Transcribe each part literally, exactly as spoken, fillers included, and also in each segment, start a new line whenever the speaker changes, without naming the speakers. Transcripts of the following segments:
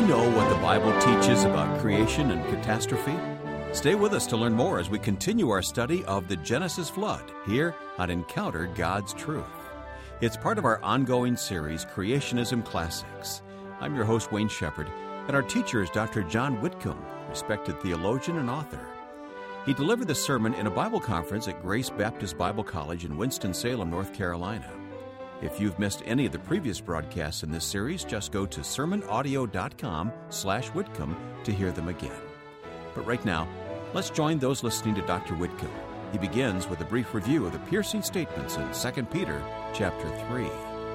know what the Bible teaches about creation and catastrophe? Stay with us to learn more as we continue our study of the Genesis flood here on Encounter God's Truth. It's part of our ongoing series, Creationism Classics. I'm your host, Wayne Shepherd, and our teacher is Doctor John Whitcomb, respected theologian and author. He delivered the sermon in a Bible conference at Grace Baptist Bible College in Winston-Salem, North Carolina. If you've missed any of the previous broadcasts in this series, just go to sermonaudio.com slash Whitcomb to hear them again. But right now, let's join those listening to Doctor Whitcomb. He begins with a brief review of the piercing statements in Second Peter chapter three.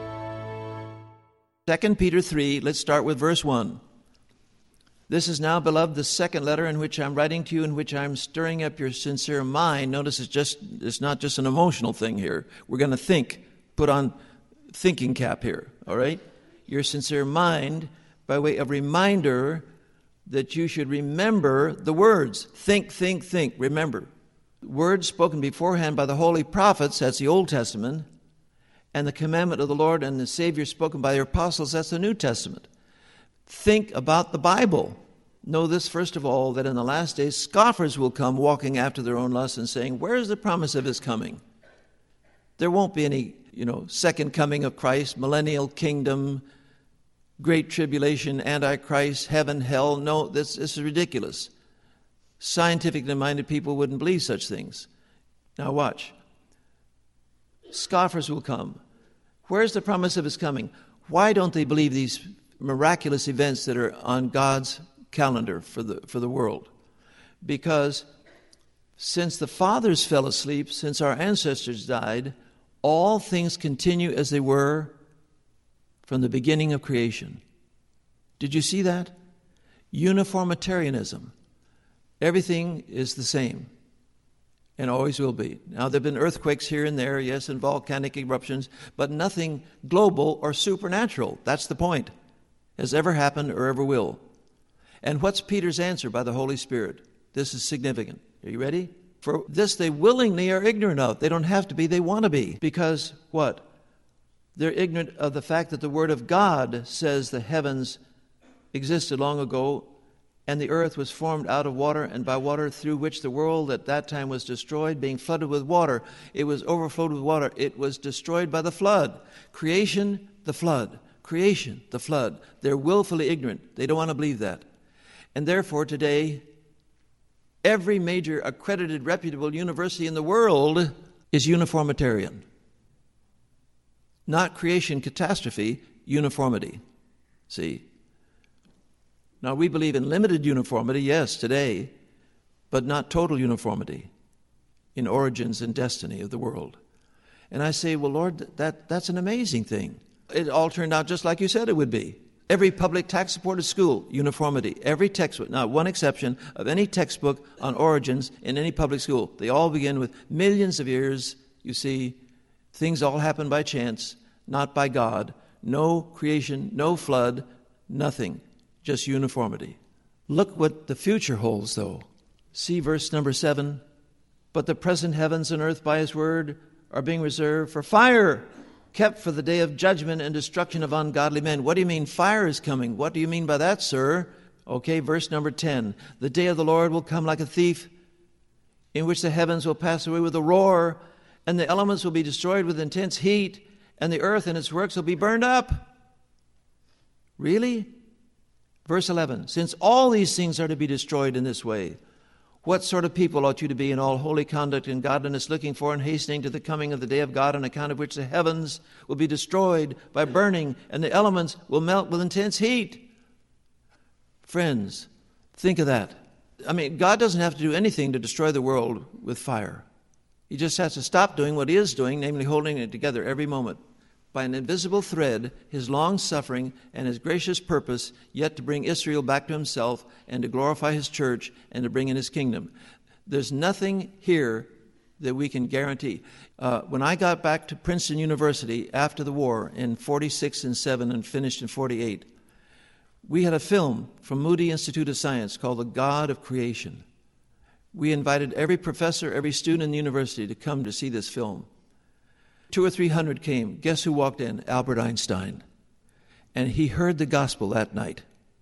Second Peter three, let's start with verse one. This is now, beloved, the second letter in which I'm writing to you, in which I'm stirring up your sincere mind. Notice it's just it's not just an emotional thing here. We're going to think, put on thinking cap here, all right? Your sincere mind by way of reminder that you should remember the words. Think, think, think, remember. Words spoken beforehand by the holy prophets, that's the Old Testament, and the commandment of the Lord and the Savior spoken by the apostles, that's the New Testament. Think about the Bible. Know this, first of all, that in the last days scoffers will come walking after their own lusts and saying, where is the promise of his coming? There won't be any, you know, second coming of Christ, millennial kingdom, great tribulation, antichrist, heaven, hell. No, this, this is ridiculous. Scientifically minded people wouldn't believe such things. Now watch. Scoffers will come. Where's the promise of his coming? Why don't they believe these miraculous events that are on God's calendar for the for the world? Because since the fathers fell asleep, since our ancestors died, all things continue as they were from the beginning of creation. Did you see that? Uniformitarianism. Everything is the same and always will be. Now, there have been earthquakes here and there, yes, and volcanic eruptions, but nothing global or supernatural, that's the point, has ever happened or ever will. And what's Peter's answer by the Holy Spirit? This is significant. Are you ready? For this they willingly are ignorant of. They don't have to be, they want to be. Because what? They're ignorant of the fact that the Word of God says the heavens existed long ago and the earth was formed out of water and by water, through which the world at that time was destroyed, being flooded with water. It was overflowed with water. It was destroyed by the flood. Creation, the flood. Creation, the flood. They're willfully ignorant. They don't want to believe that. And therefore today, every major accredited, reputable university in the world is uniformitarian. Not creation catastrophe, uniformity. See? Now, we believe in limited uniformity, yes, today, but not total uniformity in origins and destiny of the world. And I say, well, Lord, that, that's an amazing thing. It all turned out just like you said it would be. Every public tax-supported school, uniformity. Every textbook, not one exception of any textbook on origins in any public school. They all begin with millions of years. You see, things all happen by chance, not by God. No creation, no flood, nothing. Just uniformity. Look what the future holds, though. See verse number seven. But the present heavens and earth by his word are being reserved for fire, kept for the day of judgment and destruction of ungodly men. What do you mean fire is coming? What do you mean by that, sir? Okay, verse number ten. The day of the Lord will come like a thief, in which the heavens will pass away with a roar, and the elements will be destroyed with intense heat, and the earth and its works will be burned up. Really? Verse eleven. Since all these things are to be destroyed in this way, what sort of people ought you to be in all holy conduct and godliness, looking for and hastening to the coming of the day of God, on account of which the heavens will be destroyed by burning, and the elements will melt with intense heat? Friends, think of that. I mean, God doesn't have to do anything to destroy the world with fire. He just has to stop doing what he is doing, namely holding it together every moment by an invisible thread, his long-suffering and his gracious purpose, yet to bring Israel back to himself and to glorify his church and to bring in his kingdom. There's nothing here that we can guarantee. Uh, when I got back to Princeton University after the war in forty-six and seven and finished in forty-eight, we had a film from Moody Institute of Science called The God of Creation. We invited every professor, every student in the university to come to see this film. Two or three hundred came. Guess who walked in? Albert Einstein. And he heard the gospel that night.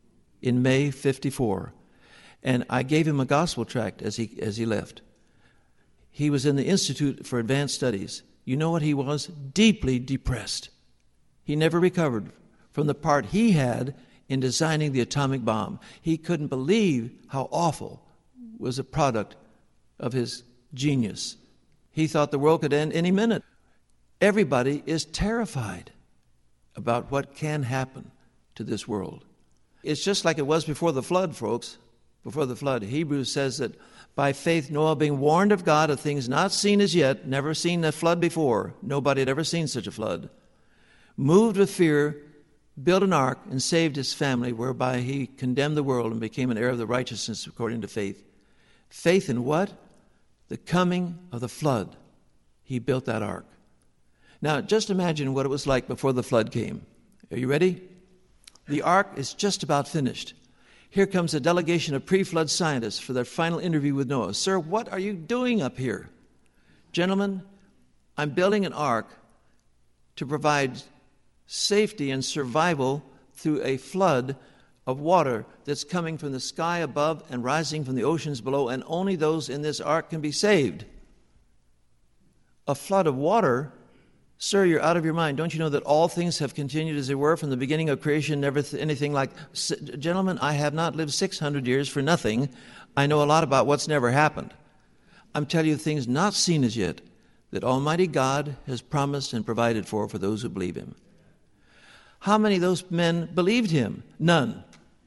in May fifty-four. And I gave him a gospel tract as he as he left. He was in the Institute for Advanced Studies. You know what he was? Deeply depressed. He never recovered from the part he had in designing the atomic bomb. He couldn't believe how awful was a product of his genius. He thought the world could end any minute. Everybody is terrified about what can happen to this world. It's just like it was before the flood, folks. Before the flood, Hebrews says that by faith Noah, being warned of God of things not seen as yet, never seen a flood before, nobody had ever seen such a flood, moved with fear, built an ark and saved his family, whereby he condemned the world and became an heir of the righteousness according to faith. Faith in what? The coming of the flood. He built that ark. Now, just imagine what it was like before the flood came. Are you ready? The ark is just about finished. Here comes a delegation of pre-flood scientists for their final interview with Noah. Sir, what are you doing up here? Gentlemen, I'm building an ark to provide safety and survival through a flood of water that's coming from the sky above and rising from the oceans below, and only those in this ark can be saved. A flood of water? Sir, you're out of your mind. Don't you know that all things have continued as they were from the beginning of creation, never th- anything like... S- Gentlemen, I have not lived six hundred years for nothing. I know a lot about what's never happened. I'm telling you things not seen as yet that Almighty God has promised and provided for for those who believe Him. How many of those men believed Him? None.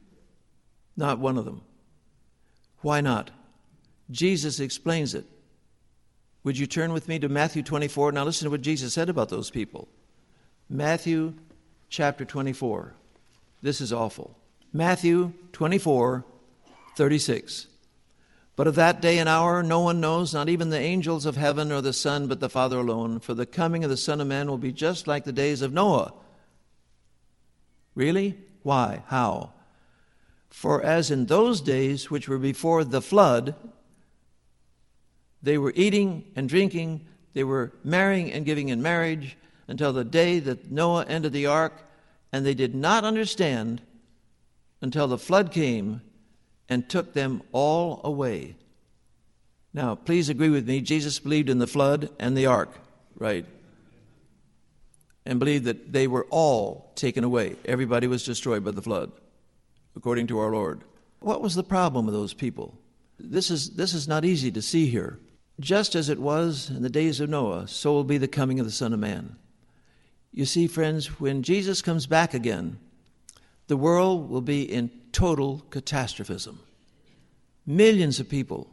Not one of them. Why not? Jesus explains it. Would you turn with me to Matthew twenty-four? Now listen to what Jesus said about those people. Matthew chapter twenty-four. This is awful. Matthew twenty-four, thirty-six. But of that day and hour no one knows, not even the angels of heaven or the Son, but the Father alone. For the coming of the Son of Man will be just like the days of Noah. Really? Why? How? For as in those days which were before the flood, they were eating and drinking, they were marrying and giving in marriage until the day that Noah entered the ark, and they did not understand until the flood came and took them all away. Now, please agree with me, Jesus believed in the flood and the ark, right? And believed that they were all taken away. Everybody was destroyed by the flood, according to our Lord. What was the problem with those people? This is, this is not easy to see here. Just as it was in the days of Noah, so will be the coming of the Son of Man. You see, friends, when Jesus comes back again, the world will be in total catastrophism. Millions of people,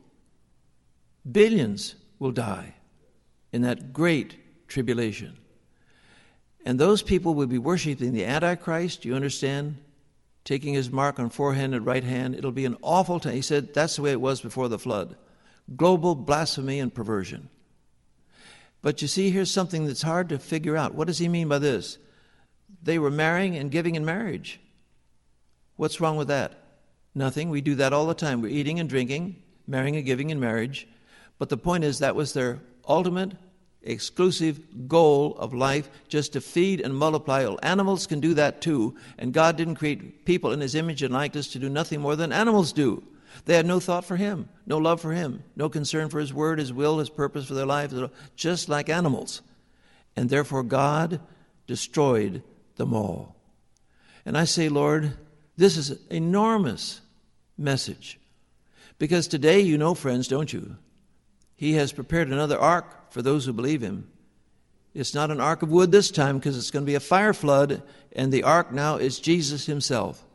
billions will die in that great tribulation. And those people will be worshiping the Antichrist, you understand? Taking his mark on forehead and right hand. It'll be an awful time. He said that's the way it was before the flood. Global blasphemy and perversion. But you see, here's something that's hard to figure out. What does he mean by this? They were marrying and giving in marriage. What's wrong with that? Nothing. We do that all the time. We're eating and drinking, marrying and giving in marriage. But the point is that was their ultimate, exclusive goal of life, just to feed and multiply. Well, animals can do that too. And God didn't create people in His image and likeness to do nothing more than animals do. They had no thought for Him, no love for Him, no concern for His word, His will, His purpose for their life, just like animals. And therefore God destroyed them all. And I say, Lord, this is an enormous message. Because today, you know, friends, don't you? He has prepared another ark for those who believe Him. It's not an ark of wood this time because it's going to be a fire flood, and the ark now is Jesus Himself.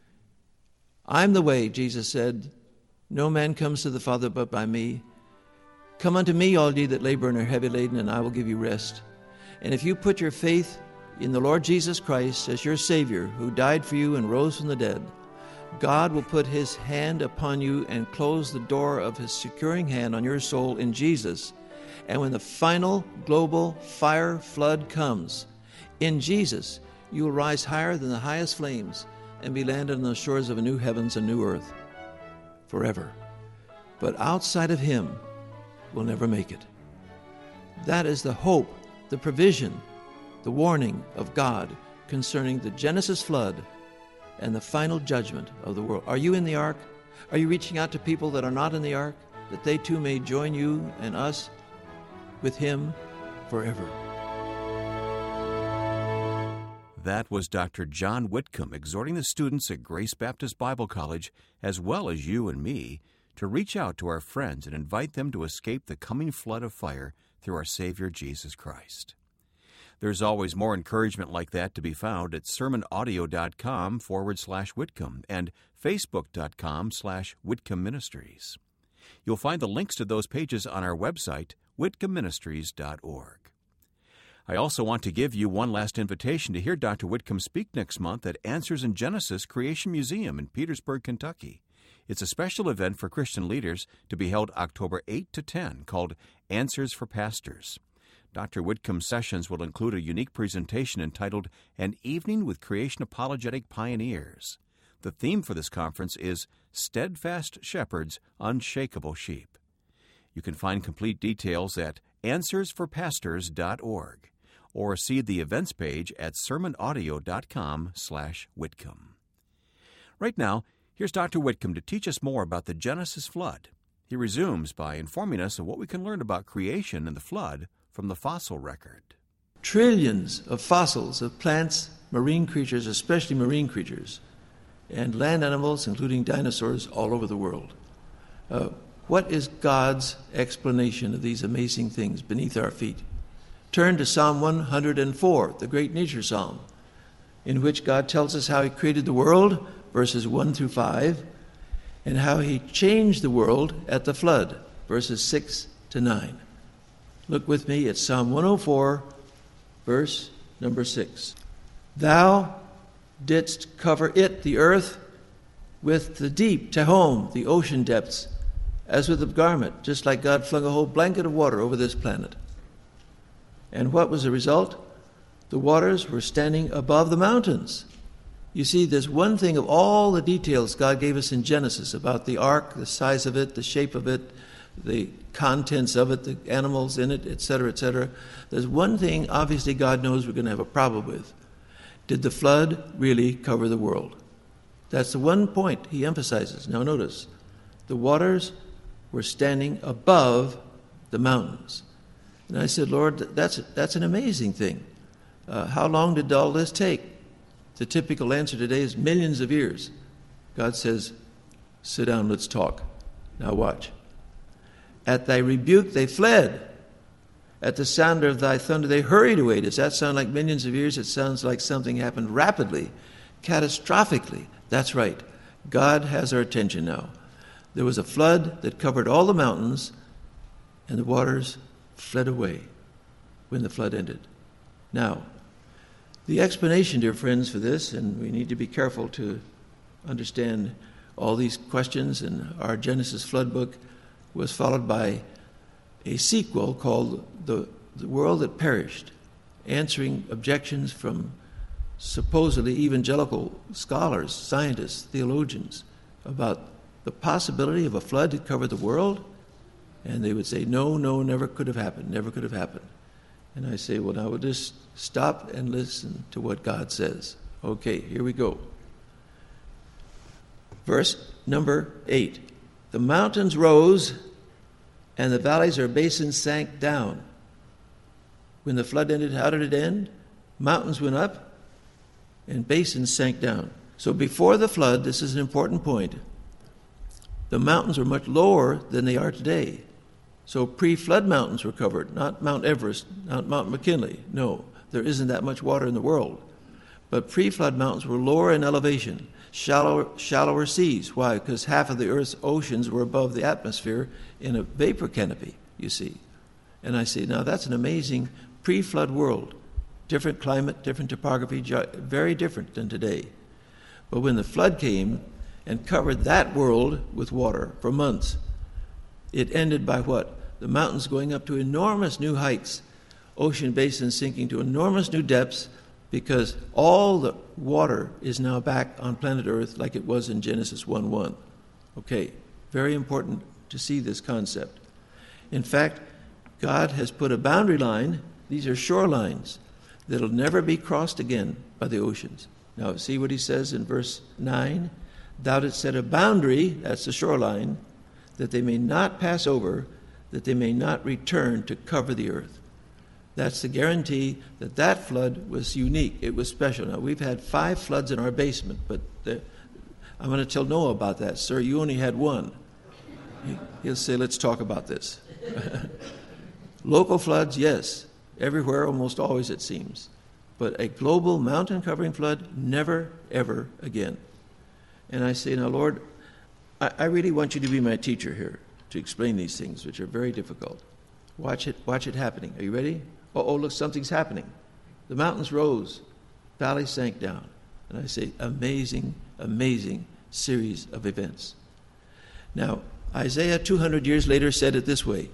I'm the way, Jesus said. No man comes to the Father but by me. Come unto me, all ye that labor and are heavy laden, and I will give you rest. And if you put your faith in the Lord Jesus Christ as your Savior, who died for you and rose from the dead, God will put His hand upon you and close the door of His securing hand on your soul in Jesus. And when the final global fire flood comes, in Jesus, you will rise higher than the highest flames and be landed on the shores of a new heavens and new earth forever. But outside of Him, we'll never make it. That is the hope, the provision, the warning of God concerning the Genesis flood and the final judgment of the world. Are you in the ark? Are you reaching out to people that are not in the ark, that they too may join you and us with him forever?
That was Doctor John Whitcomb exhorting the students at Grace Baptist Bible College, as well as you and me, to reach out to our friends and invite them to escape the coming flood of fire through our Savior Jesus Christ. There's always more encouragement like that to be found at sermonaudio.com forward slash Whitcomb and facebook.com slash Whitcomb Ministries. You'll find the links to those pages on our website, whitcomb ministries dot org. I also want to give you one last invitation to hear Doctor Whitcomb speak next month at Answers in Genesis Creation Museum in Petersburg, Kentucky. It's a special event for Christian leaders to be held October eighth to tenth called Answers for Pastors. Doctor Whitcomb's sessions will include a unique presentation entitled An Evening with Creation Apologetic Pioneers. The theme for this conference is Steadfast Shepherds, Unshakable Sheep. You can find complete details at answers for pastors dot org or see the events page at sermonaudio.com slash Whitcomb. Right now, here's Doctor Whitcomb to teach us more about the Genesis flood. He resumes by informing us of what we can learn about creation and the flood from the fossil record.
Trillions of fossils of plants, marine creatures, especially marine creatures, and land animals, including dinosaurs, all over the world. Uh, what is God's explanation of these amazing things beneath our feet? Turn to Psalm one hundred four, the great nature psalm, in which God tells us how he created the world, verses one through five, and how he changed the world at the flood, verses six to nine. Look with me at Psalm one oh four, verse number six. Thou didst cover it, the earth, with the deep, Tehom, the ocean depths, as with a garment, just like God flung a whole blanket of water over this planet. And what was the result? The waters were standing above the mountains. You see, there's one thing of all the details God gave us in Genesis about the ark, the size of it, the shape of it, the contents of it, the animals in it, et cetera, et cetera. There's one thing, obviously, God knows we're going to have a problem with. Did the flood really cover the world? That's the one point he emphasizes. Now notice, the waters were standing above the mountains. And I said, Lord, that's, that's an amazing thing. Uh, how long did all this take? The typical answer today is millions of years. God says, sit down, let's talk. Now watch. At thy rebuke they fled. At the sound of thy thunder they hurried away. Does that sound like millions of years? It sounds like something happened rapidly, catastrophically. That's right. God has our attention now. There was a flood that covered all the mountains, and the waters fled away when the flood ended. Now, the explanation, dear friends, for this, and we need to be careful to understand all these questions in our Genesis flood book, was followed by a sequel called The, the World That Perished, answering objections from supposedly evangelical scholars, scientists, theologians, about the possibility of a flood to cover the world. And they would say, no, no, never could have happened, never could have happened. And I say, well, now we'll just stop and listen to what God says. Okay, here we go. Verse number eight. The mountains rose, and the valleys or basins sank down. When the flood ended, how did it end? Mountains went up, and basins sank down. So before the flood, this is an important point, the mountains were much lower than they are today. So pre-flood mountains were covered, not Mount Everest, not Mount McKinley. No, there isn't that much water in the world. But pre-flood mountains were lower in elevation, shallower, shallower seas. Why? Because half of the Earth's oceans were above the atmosphere in a vapor canopy, you see. And I say, now that's an amazing pre-flood world. Different climate, different topography, very different than today. But when the flood came and covered that world with water for months, it ended by what? The mountains going up to enormous new heights, ocean basins sinking to enormous new depths, because all the water is now back on planet Earth like it was in Genesis one one. Okay, very important to see this concept. In fact, God has put a boundary line, these are shorelines, that'll never be crossed again by the oceans. Now, see what he says in verse nine? Thou didst set a boundary, that's the shoreline, that they may not pass over, that they may not return to cover the earth. That's the guarantee that that flood was unique. It was special. Now, we've had five floods in our basement, but the, I'm going to tell Noah about that. Sir, you only had one. He, he'll say, let's talk about this. Local floods, yes. Everywhere, almost always, it seems. But a global mountain-covering flood, never, ever again. And I say, now, Lord, I, I really want you to be my teacher here to explain these things, which are very difficult. Watch it, watch it happening. Are you ready? Oh, look, something's happening. The mountains rose, valleys sank down. And I say, amazing, amazing series of events. Now, Isaiah two hundred years later said it this way.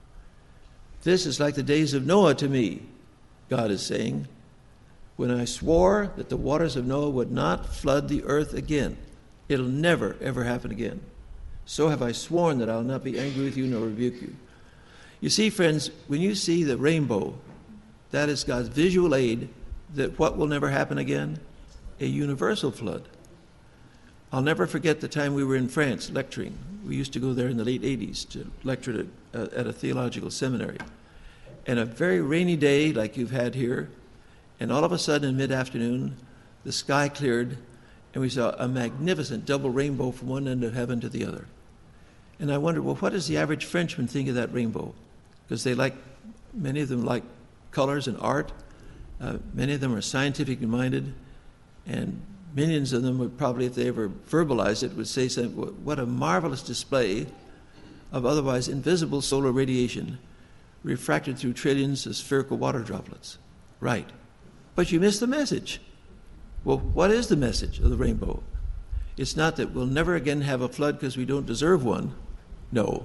This is like the days of Noah to me, God is saying, when I swore that the waters of Noah would not flood the earth again. It'll never, ever happen again. So have I sworn that I'll not be angry with you nor rebuke you. You see, friends, when you see the rainbow, that is God's visual aid that what will never happen again? A universal flood. I'll never forget the time we were in France lecturing. We used to go there in the late eighties to lecture at, uh, at a theological seminary. And a very rainy day like you've had here, and all of a sudden in mid-afternoon, the sky cleared, and we saw a magnificent double rainbow from one end of heaven to the other. And I wondered, well, what does the average Frenchman think of that rainbow? Because they like, many of them like colors and art. Uh, many of them are scientifically minded, and millions of them would probably, if they ever verbalized it, would say something, what a marvelous display of otherwise invisible solar radiation refracted through trillions of spherical water droplets. Right. But you missed the message. Well, what is the message of the rainbow? It's not that we'll never again have a flood because we don't deserve one. No.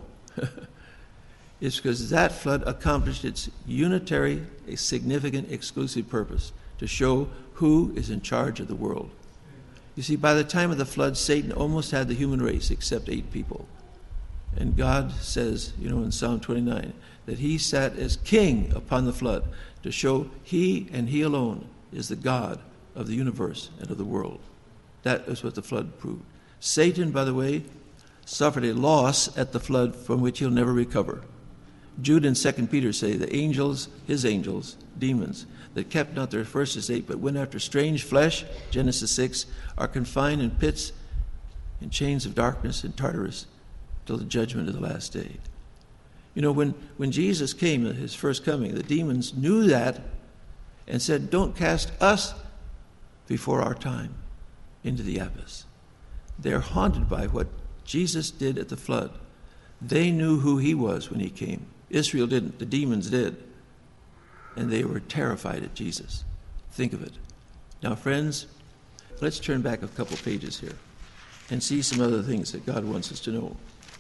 It's because that flood accomplished its unitary, significant, exclusive purpose, to show who is in charge of the world. You see, by the time of the flood, Satan almost had the human race except eight people. And God says, you know, in Psalm twenty-nine, that he sat as king upon the flood to show he and he alone is the God of the universe and of the world. That is what the flood proved. Satan, by the way, suffered a loss at the flood from which he'll never recover. Jude and Second Peter say the angels, his angels, demons, that kept not their first estate, but went after strange flesh, Genesis six, are confined in pits, in chains of darkness and Tartarus, till the judgment of the last day. You know, when, when Jesus came at his first coming, the demons knew that and said, don't cast us before our time into the abyss. They're haunted by what Jesus did at the flood. They knew who he was when he came. Israel didn't. The demons did. And they were terrified at Jesus. Think of it. Now, friends, let's turn back a couple pages here and see some other things that God wants us to know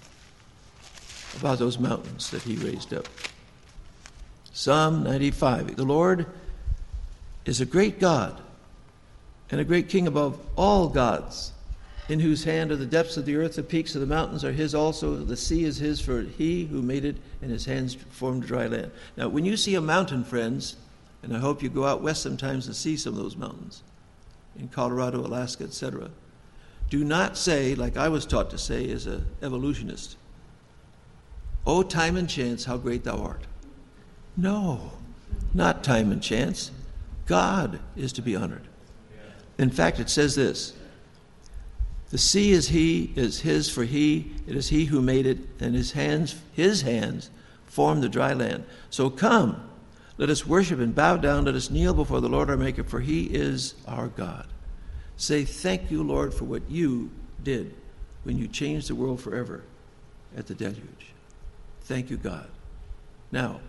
about those mountains that he raised up. Psalm ninety-five. The Lord is a great God and a great king above all gods, in whose hand are the depths of the earth, the peaks of the mountains are his also, the sea is his, for he who made it, and his hands formed dry land. Now, when you see a mountain, friends, and I hope you go out west sometimes and see some of those mountains, in Colorado, Alaska, et cetera, do not say, like I was taught to say as an evolutionist, "Oh, time and chance, how great thou art." No, not time and chance. God is to be honored. In fact, it says this, the sea is he, is his, for he, it is he who made it, and his hands, his hands formed the dry land. So come, let us worship and bow down, let us kneel before the Lord our Maker, for he is our God. Say, thank you, Lord, for what you did when you changed the world forever at the deluge. Thank you, God. Now,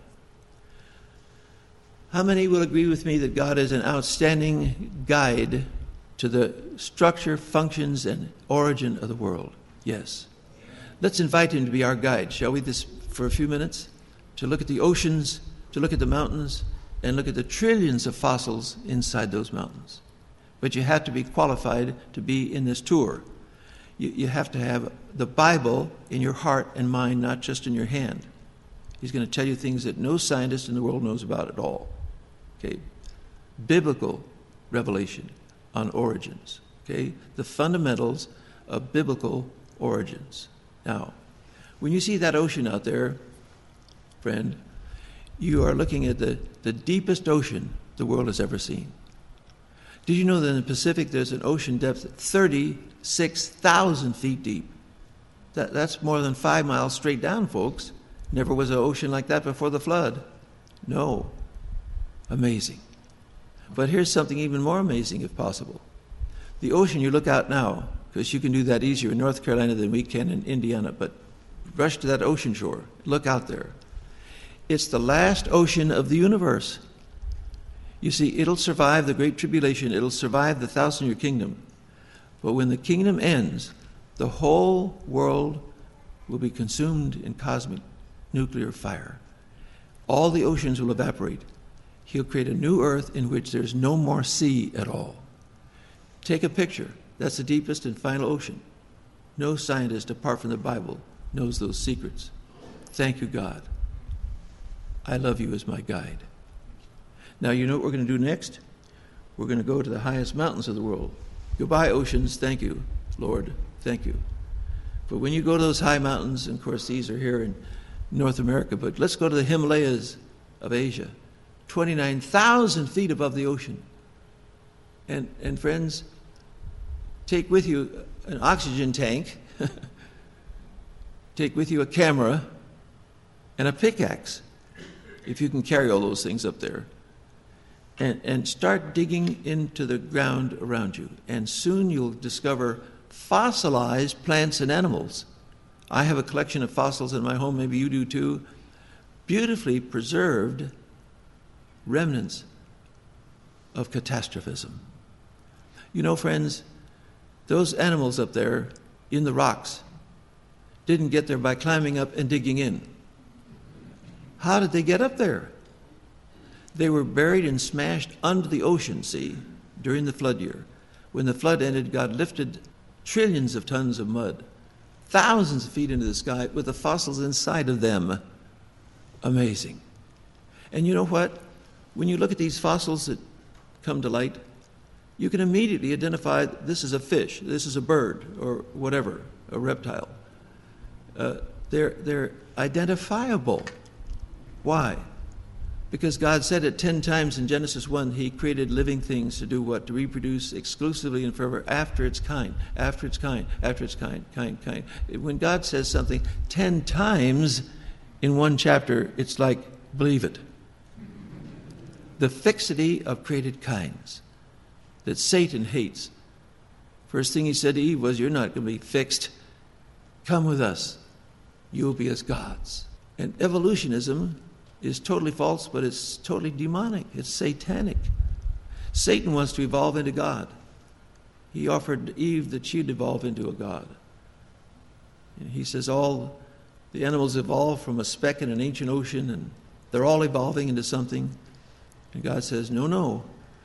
how many will agree with me that God is an outstanding guide to the structure, functions, and origin of the world? Yes. Let's invite him to be our guide, shall we, this for a few minutes? To look at the oceans, to look at the mountains, and look at the trillions of fossils inside those mountains. But you have to be qualified to be in this tour. You, you have to have the Bible in your heart and mind, not just in your hand. He's going to tell you things that no scientist in the world knows about at all. Okay, biblical revelation, on origins, okay? The fundamentals of biblical origins. Now, when you see that ocean out there, friend, you are looking at the, the deepest ocean the world has ever seen. Did you know that in the Pacific there's an ocean depth thirty-six thousand feet deep? That, that's more than five miles straight down, folks. Never was an ocean like that before the flood. No. Amazing. But here's something even more amazing, if possible. The ocean, you look out now, because you can do that easier in North Carolina than we can in Indiana, but rush to that ocean shore. Look out there. It's the last ocean of the universe. You see, it'll survive the Great Tribulation. It'll survive the thousand-year kingdom. But when the kingdom ends, the whole world will be consumed in cosmic nuclear fire. All the oceans will evaporate. He'll create a new earth in which there's no more sea at all. Take a picture. That's the deepest and final ocean. No scientist, apart from the Bible, knows those secrets. Thank you, God. I love you as my guide. Now, you know what we're going to do next? We're going to go to the highest mountains of the world. Goodbye, oceans. Thank you, Lord. Thank you. But when you go to those high mountains, and of course these are here in North America, but let's go to the Himalayas of Asia, twenty-nine thousand feet above the ocean. And, and friends, take with you an oxygen tank, take with you a camera, and a pickaxe, if you can carry all those things up there. And, and start digging into the ground around you. And soon you'll discover fossilized plants and animals. I have a collection of fossils in my home, maybe you do too. Beautifully preserved remnants of catastrophism. You know, friends, those animals up there in the rocks didn't get there by climbing up and digging in. How did they get up there? They were buried and smashed under the ocean, see, during the flood year. When the flood ended, God lifted trillions of tons of mud, thousands of feet into the sky, with the fossils inside of them. Amazing. And you know what? When you look at these fossils that come to light, you can immediately identify this is a fish, this is a bird, or whatever, a reptile. Uh, they're, they're identifiable. Why? Because God said it ten times in Genesis one, he created living things to do what? To reproduce exclusively and forever after its kind, after its kind, after its kind, kind, kind. When God says something ten times in one chapter, it's like, believe it. The fixity of created kinds that Satan hates. First thing he said to Eve was, you're not going to be fixed. Come with us. You'll be as gods. And evolutionism is totally false, but it's totally demonic. It's satanic. Satan wants to evolve into God. He offered Eve that she'd evolve into a god. And he says all the animals evolve from a speck in an ancient ocean, and they're all evolving into something. And God says, no, no.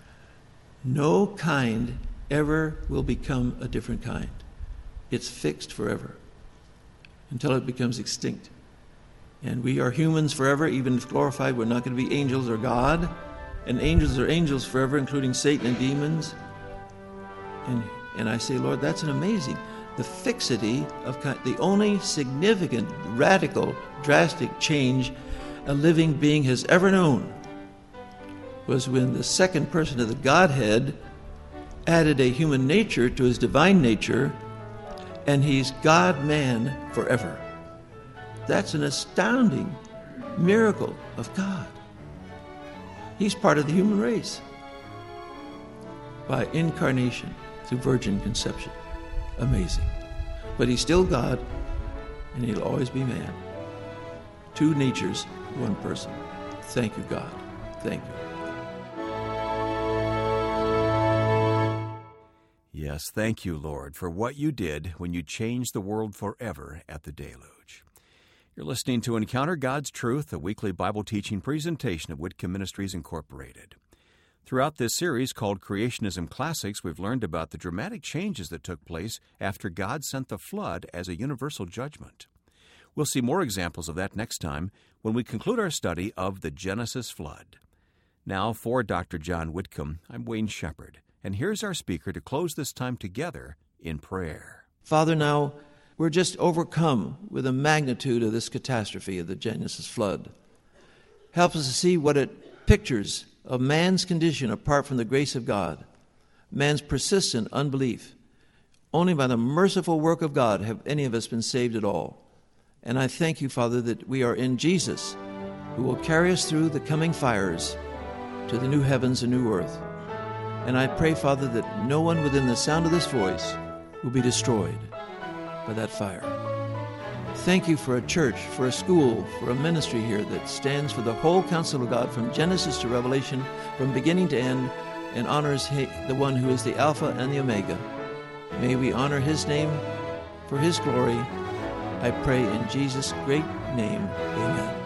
No kind ever will become a different kind. It's fixed forever until it becomes extinct. And we are humans forever, even if glorified. We're not going to be angels or God. And angels are angels forever, including Satan and demons. And and I say, Lord, that's an amazing. The fixity of kind, the only significant, radical, drastic change a living being has ever known was when the second person of the Godhead added a human nature to his divine nature, and he's God-man forever. That's an astounding miracle of God. He's part of the human race by incarnation through virgin conception. Amazing. But he's still God, and he'll always be man. Two natures, one person. Thank you, God. Thank you.
Yes, thank you, Lord, for what you did when you changed the world forever at the deluge. You're listening to Encounter God's Truth, a weekly Bible teaching presentation of Whitcomb Ministries, Incorporated. Throughout this series called Creationism Classics, we've learned about the dramatic changes that took place after God sent the flood as a universal judgment. We'll see more examples of that next time when we conclude our study of the Genesis flood. Now, for Doctor John Whitcomb, I'm Wayne Shepherd, And here's our speaker to close this time together in prayer.
Father, now we're just overcome with the magnitude of this catastrophe of the Genesis flood. Help us to see what it pictures of man's condition apart from the grace of God, man's persistent unbelief. Only by the merciful work of God have any of us been saved at all. And I thank you, Father, that we are in Jesus, who will carry us through the coming fires to the new heavens and new earth. And I pray, Father, that no one within the sound of this voice will be destroyed by that fire. Thank you for a church, for a school, for a ministry here that stands for the whole counsel of God from Genesis to Revelation, from beginning to end, and honors the one who is the Alpha and the Omega. May we honor his name for his glory. I pray in Jesus' great name. Amen.